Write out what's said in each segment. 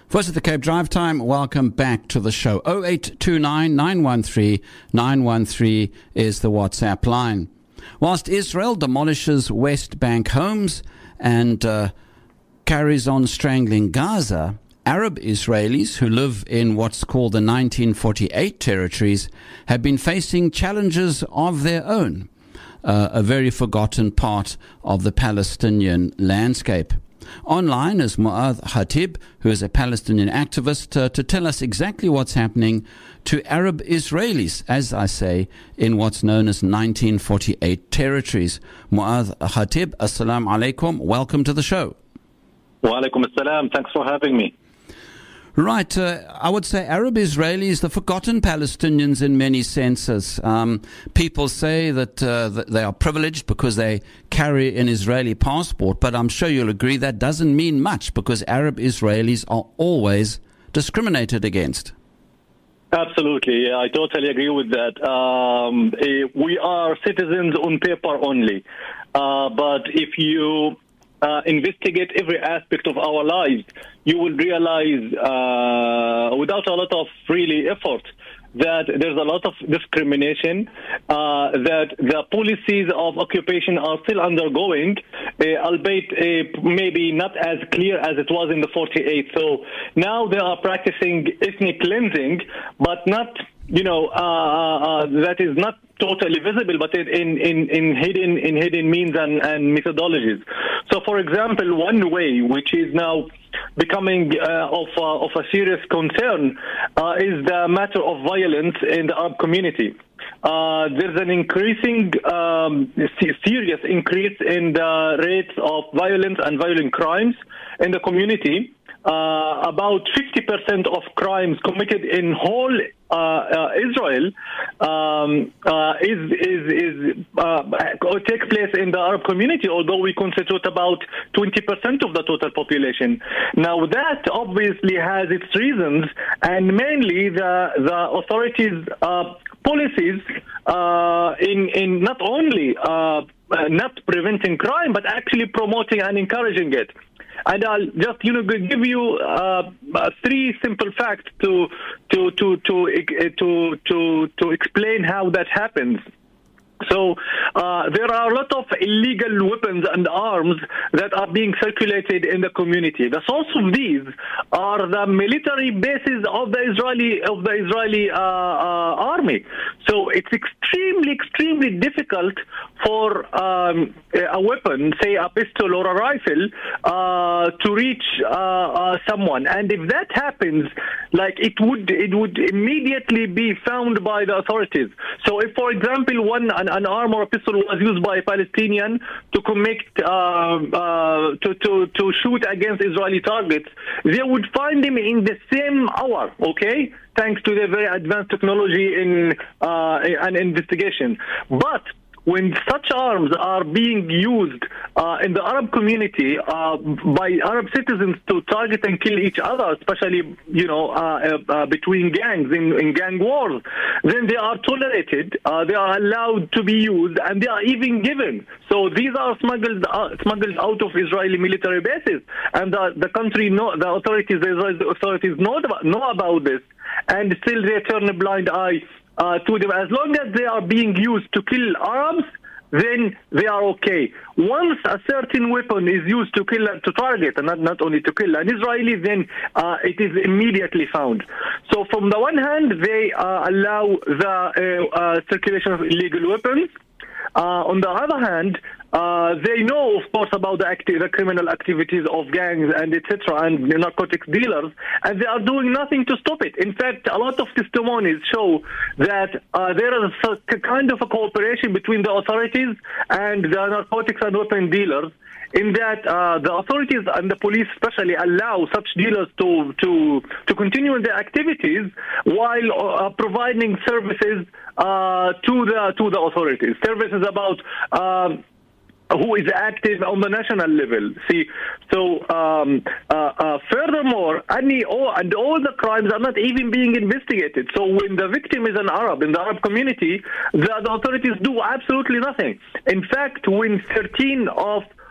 Voice of the Cape Drive Time, welcome back to the show. 0829 913 913 is the WhatsApp line. Whilst Israel demolishes West Bank homes and carries on strangling Gaza, Arab Israelis who live in what's called the 1948 territories have been facing challenges of their own, a very forgotten part of the Palestinian landscape. Online is Mu'adh Khatib, who is a Palestinian activist, to tell us exactly what's happening to Arab Israelis, as I say, in what's known as 1948 territories. Mu'adh Khatib, assalamu alaikum. Welcome to the show. Wa alaikum assalam. Thanks for having me. Right. I would say Arab Israelis, the forgotten Palestinians in many senses. People say that they are privileged because they carry an Israeli passport, but I'm sure you'll agree that doesn't mean much because Arab Israelis are always discriminated against. Absolutely. I totally agree with that. We are citizens on paper only. But if you investigate every aspect of our lives, you will realize without a lot of really effort that there's a lot of discrimination, that the policies of occupation are still undergoing, albeit maybe not as clear as it was in the 48. So now they are practicing ethnic cleansing, but not, that is not totally visible, but in hidden means and methodologies. So, for example, one way which is now becoming of a serious concern is the matter of violence in the Arab community. There's an increasing, serious increase in the rates of violence and violent crimes in the community. About 50% of crimes committed in whole Israel take place in the Arab community, although we constitute about 20% of the total population. Now that obviously has its reasons, and mainly the authorities' policies in not only not preventing crime, but actually promoting and encouraging it. And I'll just, give you three simple facts to explain how that happens. So there are a lot of illegal weapons and arms that are being circulated in the community. The source of these are the military bases of the Israeli army. So it's extremely difficult for a weapon, say a pistol or a rifle, to reach someone. And if that happens, it would immediately be found by the authorities. So if, for example, an arm or a pistol was used by a Palestinian to to shoot against Israeli targets, they would find him in the same hour, okay? Thanks to the very advanced technology in an investigation. But when such arms are being used in the Arab community by Arab citizens to target and kill each other, especially between gangs in gang wars, then they are tolerated, they are allowed to be used, and they are even given. So these are smuggled out of Israeli military bases, and the Israeli authorities know about this, and still they turn a blind eye to them. As long as they are being used to kill Arabs, then they are okay. Once a certain weapon is used to target, and not only to kill an Israeli, then it is immediately found. So from the one hand, they allow the circulation of illegal weapons. On the other hand, they know, of course, about the criminal activities of gangs and etc. and narcotics dealers, and they are doing nothing to stop it. In fact, a lot of testimonies show that there is a kind of a cooperation between the authorities and the narcotics and weapon dealers, in that the authorities and the police especially allow such dealers to continue their activities while providing services to the authorities. Services about who is active on the national level. See, so furthermore, all the crimes are not even being investigated. So when the victim is an Arab in the Arab community, the authorities do absolutely nothing. In fact, when 13 of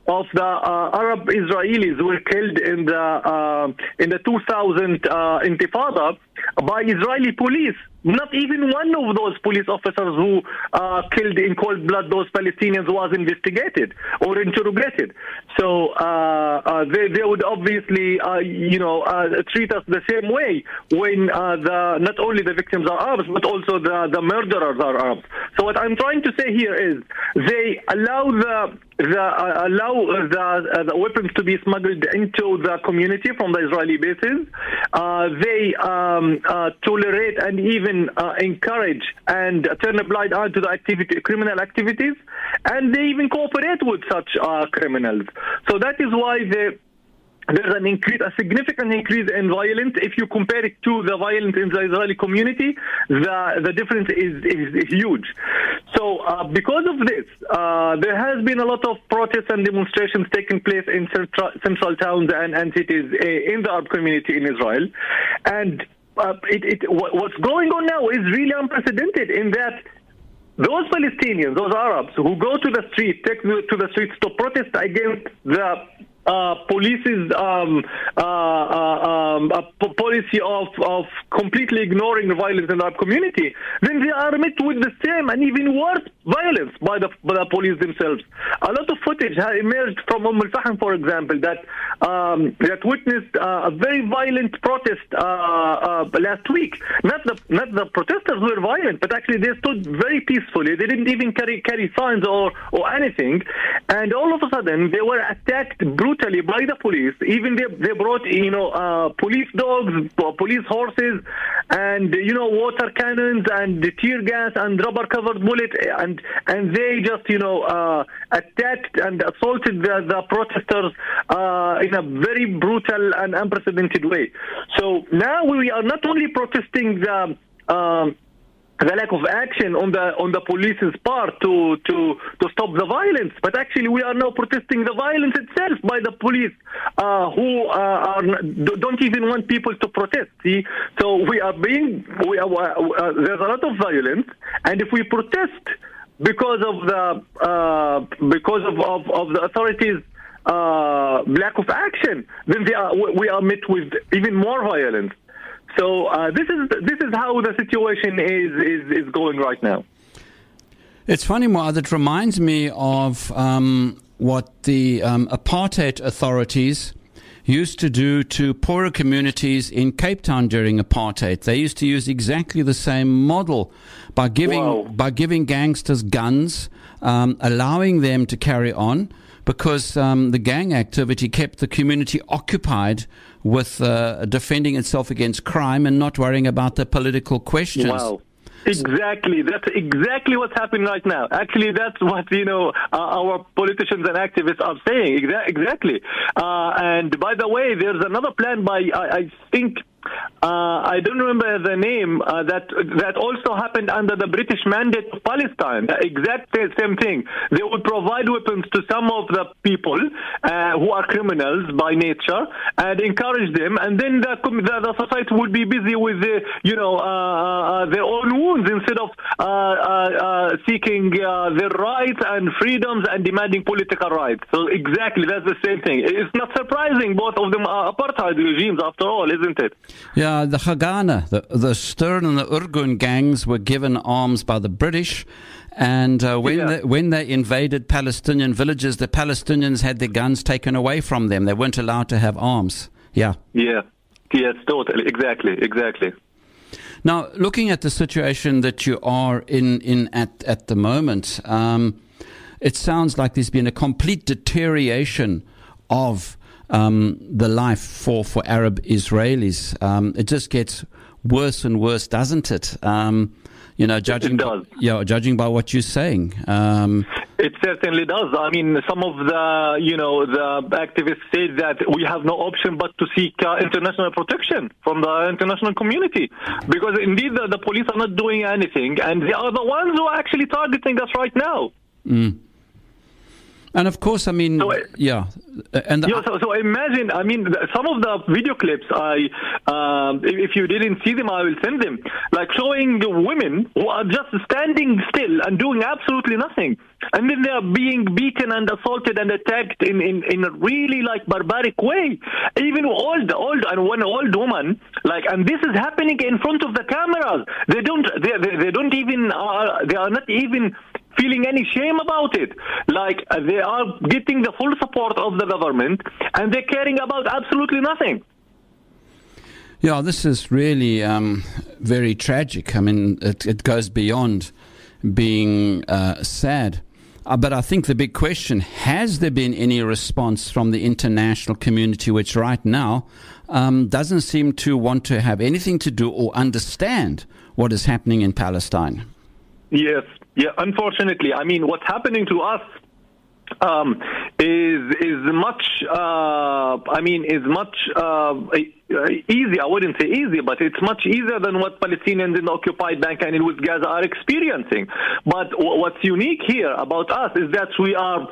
of the Arab Israelis were killed in the 2000 Intifada by Israeli police. Not even one of those police officers who killed in cold blood those Palestinians was investigated or interrogated. So they would obviously, treat us the same way when not only the victims are Arabs, but also the murderers are Arabs. So what I'm trying to say here is they allow the weapons to be smuggled into the community from the Israeli bases. They tolerate and even encourage and turn a blind eye to the criminal activities, and they even cooperate with such criminals. So that is why there's a significant increase in violence. If you compare it to the violence in the Israeli community, the difference is huge. So because of this, there has been a lot of protests and demonstrations taking place in central towns and cities in the Arab community in Israel. And what's going on now is really unprecedented in that those Palestinians, those Arabs who go to the street, take to the streets to protest against the police's policy of completely ignoring the violence in our community, then they are met with the same and even worse violence by the police themselves. A lot of footage has emerged from Al-Fahm, for example, that witnessed a very violent protest last week. Not the protesters were violent, but actually they stood very peacefully. They didn't even carry signs or anything, and all of a sudden they were attacked brutally by the police. Even they brought police dogs, police horses, and water cannons and tear gas and rubber covered bullets, and they just attacked and assaulted the protesters in a very brutal and unprecedented way. So now we are not only protesting the lack of action on the police's part to stop the violence, but actually we are now protesting the violence itself by the police, who don't even want people to protest. See, so there's a lot of violence, and if we protest because of the authorities' lack of action, then we are met with even more violence. So this is how the situation is going right now. It's funny, Muad, it reminds me of what the apartheid authorities used to do to poorer communities in Cape Town during apartheid. They used to use exactly the same model by giving gangsters guns, allowing them to carry on, because the gang activity kept the community occupied with defending itself against crime and not worrying about the political questions. Wow. Exactly. That's exactly what's happening right now. Actually, that's what, our politicians and activists are saying. Exactly. And by the way, there's another plan by, I think, I don't remember the name, that also happened under the British mandate of Palestine. The exact same thing. They would provide weapons to some of the people who are criminals by nature and encourage them, and then the society would be busy with their own wounds instead of seeking their rights and freedoms and demanding political rights. So exactly, that's the same thing. It's not surprising. Both of them are apartheid regimes after all, isn't it? Yeah, the Haganah, the Stern and the Irgun gangs were given arms by the British, and when they invaded Palestinian villages, the Palestinians had their guns taken away from them. They weren't allowed to have arms. Yeah. Yeah. Yes, totally. Exactly. Now, looking at the situation that you are in at the moment, it sounds like there's been a complete deterioration of the life for Arab Israelis. It just gets worse and worse, doesn't it? Judging by what you're saying. It certainly does. I mean, some of the activists say that we have no option but to seek international protection from the international community, because indeed the police are not doing anything, and they are the ones who are actually targeting us right now. And of course, I mean, So imagine, I mean, some of the video clips, if you didn't see them, I will send them, like showing women who are just standing still and doing absolutely nothing. And then they are being beaten and assaulted and attacked in a really like barbaric way. Even old and one old woman, like, and this is happening in front of the cameras. They are not even feeling any shame about it. Like, they are getting the full support of the government and they're caring about absolutely nothing. Yeah, this is really very tragic. I mean, it goes beyond being sad. But I think the big question, has there been any response from the international community, which right now doesn't seem to want to have anything to do or understand what is happening in Palestine? Yes. Yeah, unfortunately. I mean, what's happening to us is much easy. I wouldn't say easy, but it's much easier than what Palestinians in the occupied Bank and in West Gaza are experiencing. But what's unique here about us is that we are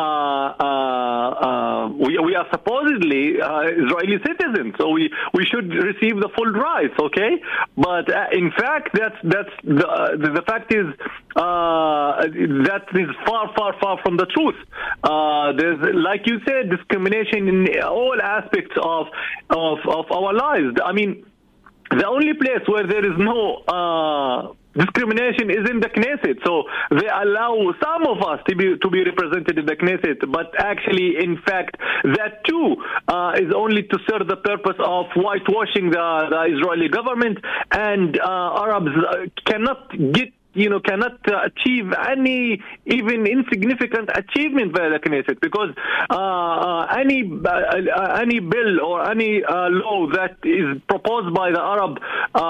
supposedly Israeli citizens, so we should receive the full rights. Okay, but in fact, the fact is that is far from the truth. There's, like you said, discrimination in all aspects of our lives. I mean, the only place where there is no discrimination is in the Knesset. So they allow some of us to be represented in the Knesset, but actually, in fact, that too is only to serve the purpose of whitewashing the Israeli government, and Arabs cannot achieve any even insignificant achievement by the Knesset, because any bill or any law that is proposed by the Arab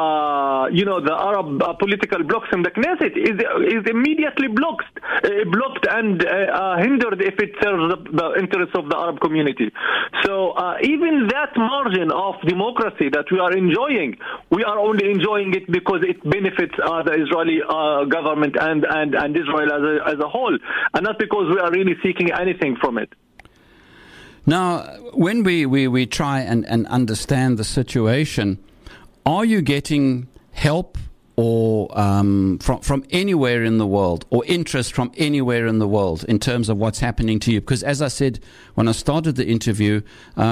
political blocs in the Knesset is immediately blocked and hindered if it serves the interests of the Arab community. So even that margin of democracy that we are enjoying, we are only enjoying it because it benefits the Israeli government and Israel as a whole, and not because we are really seeking anything from it. Now, when we try and understand the situation, are you getting help or from anywhere in the world, or interest from anywhere in the world in terms of what's happening to you? Because as I said when I started the interview,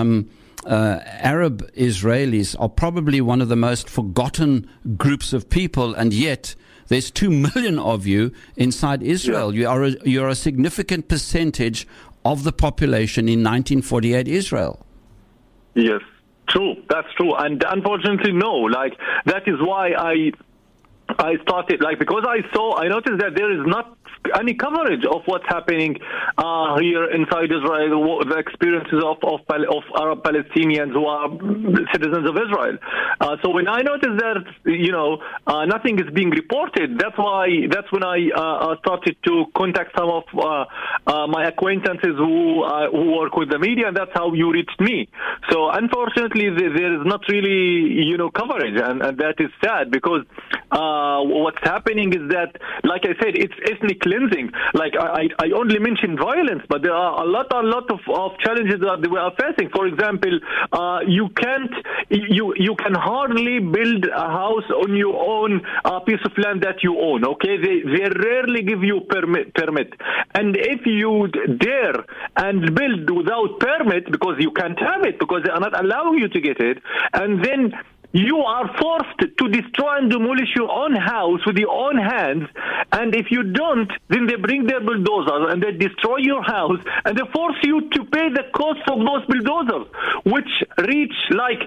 Arab Israelis are probably one of the most forgotten groups of people, and yet there's 2 million of you inside Israel. Yeah. You're a significant percentage of the population in 1948 Israel. Yes, true. That's true. And unfortunately, no. Like, that is why I started, like, because I noticed that there is not any coverage of what's happening here inside Israel, the experiences of Arab Palestinians who are citizens of Israel. So when I noticed that, nothing is being reported, that's when I started to contact some of my acquaintances who work with the media, and that's how you reached me. So unfortunately, there is not really, coverage, and that is sad, because what's happening is that, like I said, it's ethnic cleansing. Like, I only mentioned violence, but there are a lot of challenges that we are facing. For example, you can hardly build a house on your own piece of land that you own. Okay, they rarely give you permit, and if you dare and build without permit, because you can't have it, because they are not allowing you to get it, and then you are forced to destroy and demolish your own house with your own hands, and if you don't, then they bring their bulldozers and they destroy your house, and they force you to pay the cost of those bulldozers, which reach like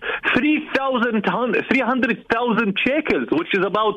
300,000 shekels, which is about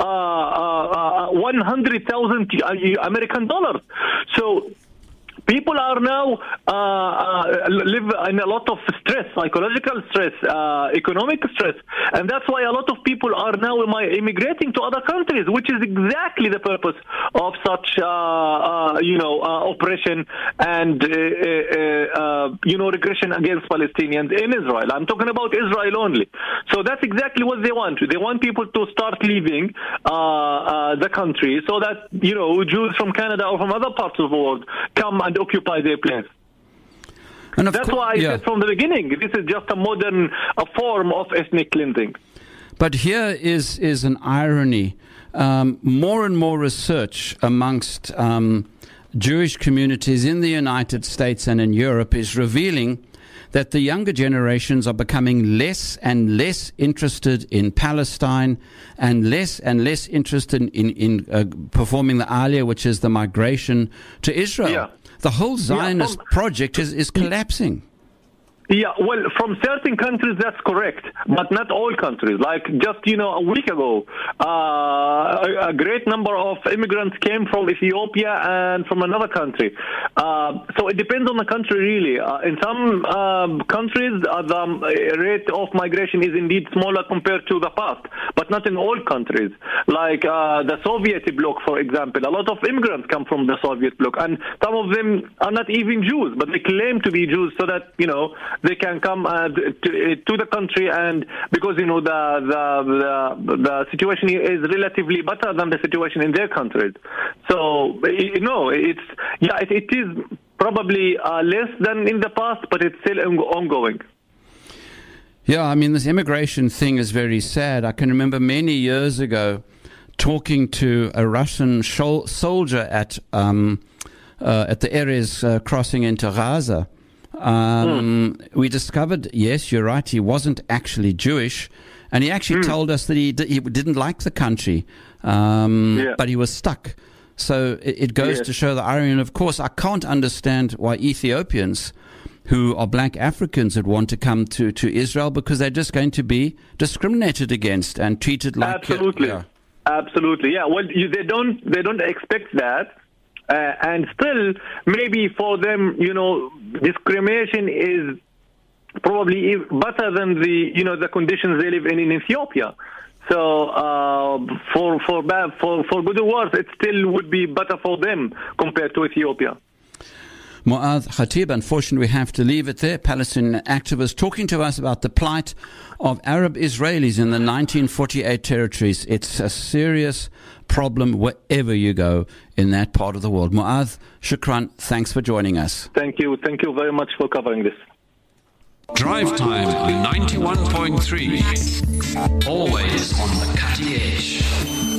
100,000 American dollars. So people are now live in a lot of stress, psychological stress, economic stress, and that's why a lot of people are now immigrating to other countries, which is exactly the purpose of such oppression and regression against Palestinians in Israel. I'm talking about Israel only. So that's exactly what they want. They want people to start leaving the country so that Jews from Canada or from other parts of the world come and occupy their place. And that's why I said from the beginning, this is just a modern form of ethnic cleansing. But here is an irony. More and more research amongst Jewish communities in the United States and in Europe is revealing that the younger generations are becoming less and less interested in Palestine and less interested in performing the Aliyah, which is the migration to Israel. Yeah. The whole Zionist project is collapsing. Yeah, well, from certain countries, that's correct, but not all countries. Like just, a week ago, a great number of immigrants came from Ethiopia and from another country. So it depends on the country, really. In some countries, the rate of migration is indeed smaller compared to the past, but not in all countries. Like the Soviet bloc, for example, a lot of immigrants come from the Soviet bloc, and some of them are not even Jews, but they claim to be Jews so that, they can come to the country, and because the situation is relatively better than the situation in their countries. So it is probably less than in the past, but it's still ongoing. Yeah, I mean, this immigration thing is very sad. I can remember many years ago talking to a Russian soldier at the Erez crossing into Gaza. We discovered, yes, you're right, he wasn't actually Jewish, and he actually told us that he didn't like the country, but he was stuck. So it goes to show the irony. And of course, I can't understand why Ethiopians who are black Africans would want to come to Israel, because they're just going to be discriminated against and treated like... Absolutely. Absolutely, yeah. Well, they don't expect that. And still, maybe for them, discrimination is probably better than the conditions they live in Ethiopia. So for good or worse, it still would be better for them compared to Ethiopia. Mu'adh Khatib, unfortunately we have to leave it there. Palestinian activist talking to us about the plight of Arab Israelis in the 1948 territories. It's a serious problem wherever you go in that part of the world. Mu'adh, shukran, thanks for joining us. Thank you very much for covering this. Drive Time 91.3, always on the cutting edge.